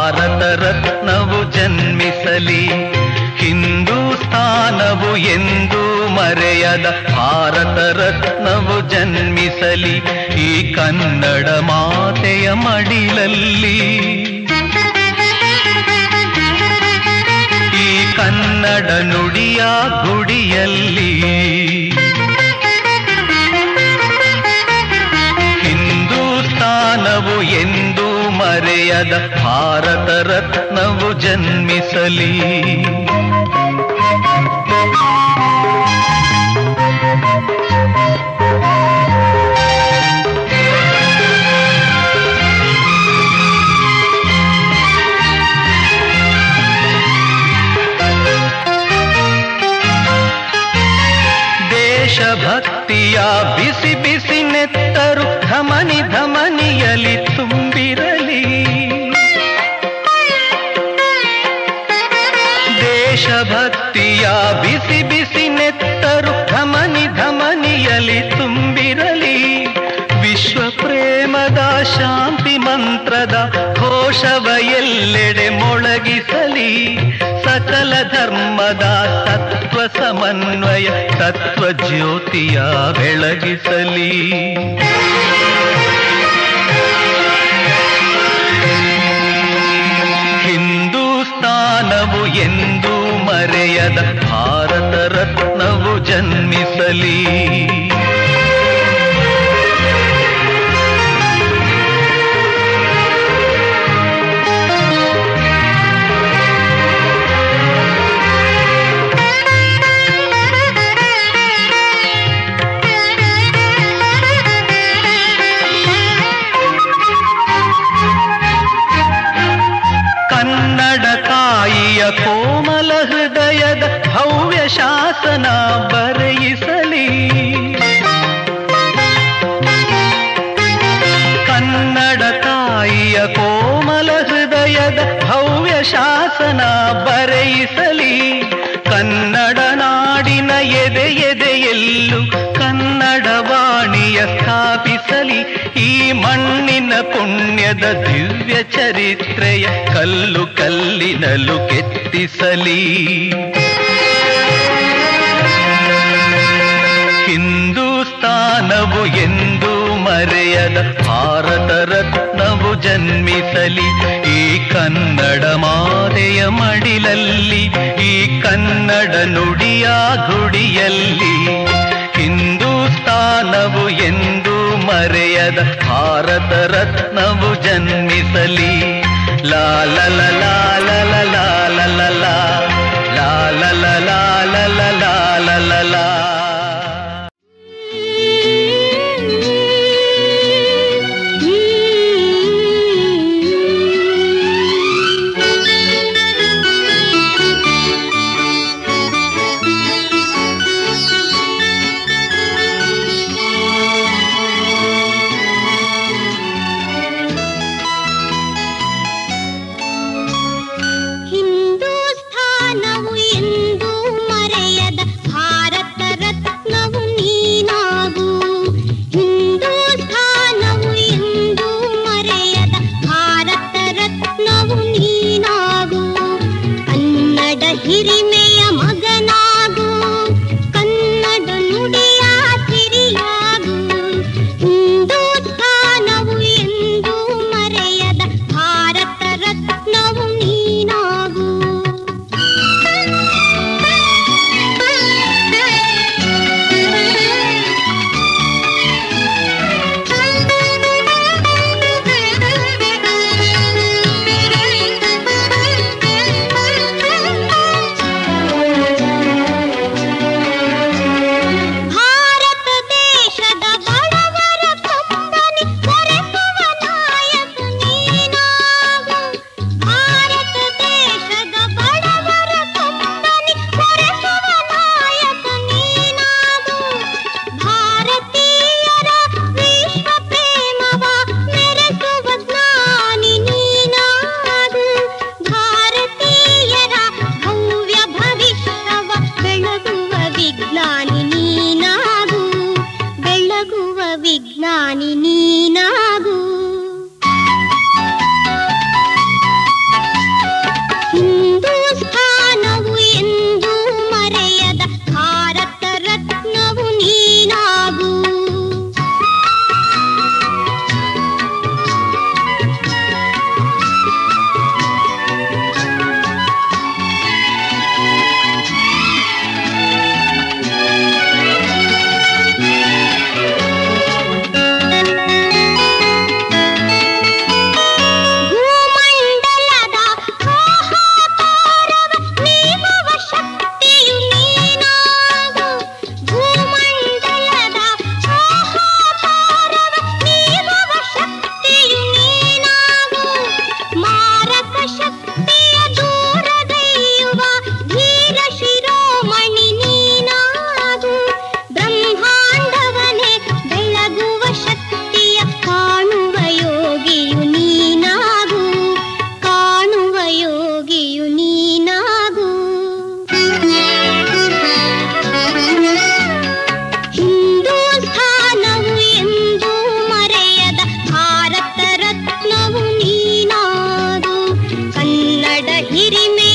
ಭಾರತ ರತ್ನವು ಜನ್ಮಿಸಲಿ. ಹಿಂದೂಸ್ಥಾನವು ಎಂದೂ ಮರೆಯದ ಭಾರತ ರತ್ನವು ಜನ್ಮಿಸಲಿ. ಈ ಕನ್ನಡ ಮಾತೆಯ ಮಡಿಲಲ್ಲಿ, ಈ ಕನ್ನಡ ನುಡಿಯ ಗುಡಿಯಲ್ಲಿ. ಹಿಂದೂಸ್ಥಾನವು ಎಂದೂ ಮರೆಯದ ಭಾರತ ರತ್ನವು ಜನ್ಮಿಸಲಿ. ದೇಶಭಕ್ತಿಯ ಬಿಸಿ ಬಿಸಿ ನೆತ್ತರು ಧಮನಿ ಧಮನಿಯಲಿ ತುಂಬಿರಲಿ. ದೇಶಭಕ್ತಿಯ ಬಿಸಿ ಬಿಸಿ ನೆತ್ತರು ಧಮನಿ ಧಮನಿಯಲಿ ತುಂಬಿರಲಿ. ವಿಶ್ವ ಪ್ರೇಮದ ಶಾಂತಿ ಮಂತ್ರದ ಘೋಷವ ಎಲ್ಲೆಡೆ ಮೊಳಗಿಸಲಿ. ಸಕಲ ಧರ್ಮದ ತತ್ವ ಸಮನ್ವಯ ತತ್ವ ಜ್ಯೋತಿಯ ಬೆಳಗಿಸಲಿ. ಹಿಂದೂಸ್ಥಾನವು ಎಂದೂ ಮರೆಯದ ಭಾರತ ರತ್ನವು ಜನ್ಮಿಸಲಿ. ಕನ್ನಡ ತಾಯಿಯ ಕೋಮಲ ಹೃದಯದ ಭವ್ಯ ಶಾಸನ ಬರೆಯಿಸಲಿ. ಕನ್ನಡ ತಾಯಿಯ ಕೋಮಲ ಹೃದಯದ ಭವ್ಯ ಶಾಸನ ಬರೆಯಿಸಲಿ. ಕನ್ನಡ ನಾಡಿನ ಎದೆ ಎದೆಯಲ್ಲೂ ಕನ್ನಡ ವಾಣಿಯ ಸ್ಥಾಪಿಸಲಿ. ಈ ಮಣ್ಣಿನ ಪುಣ್ಯದ ದಿವ್ಯ ಚರಿತ್ರೆಯ ಕಲ್ಲು ಕಲ್ಲಿನಲ್ಲೂ ಕೆತ್ತಿಸಲಿ. ಹಿಂದೂಸ್ಥಾನವು ಎಂದೂ ಮರೆಯದ ಭಾರತ ರತ್ನವು ಜನ್ಮಿಸಲಿ. ಈ ಕನ್ನಡ ಮಾತೆಯ ಮಡಿಲಲ್ಲಿ, ಈ ಕನ್ನಡ ನುಡಿಯ ಗುಡಿಯಲ್ಲಿ. ಹಿಂದೂಸ್ಥಾನವು ಎಂದೂ ಮರೆಯದ ಭಾರತ ರತ್ನವು ಜನ್ಮಿಸಲಿ. ಲಾ ಲ ಲ ಲಾ ಲ ಲ ಲಾ ಲ ಲ ಲಾ ಲಾ ಲ ಲ ಲಾ ಲ ಲ ಲಾ ಲ ಲ ಲಾ. ಹಿರಿಮೆ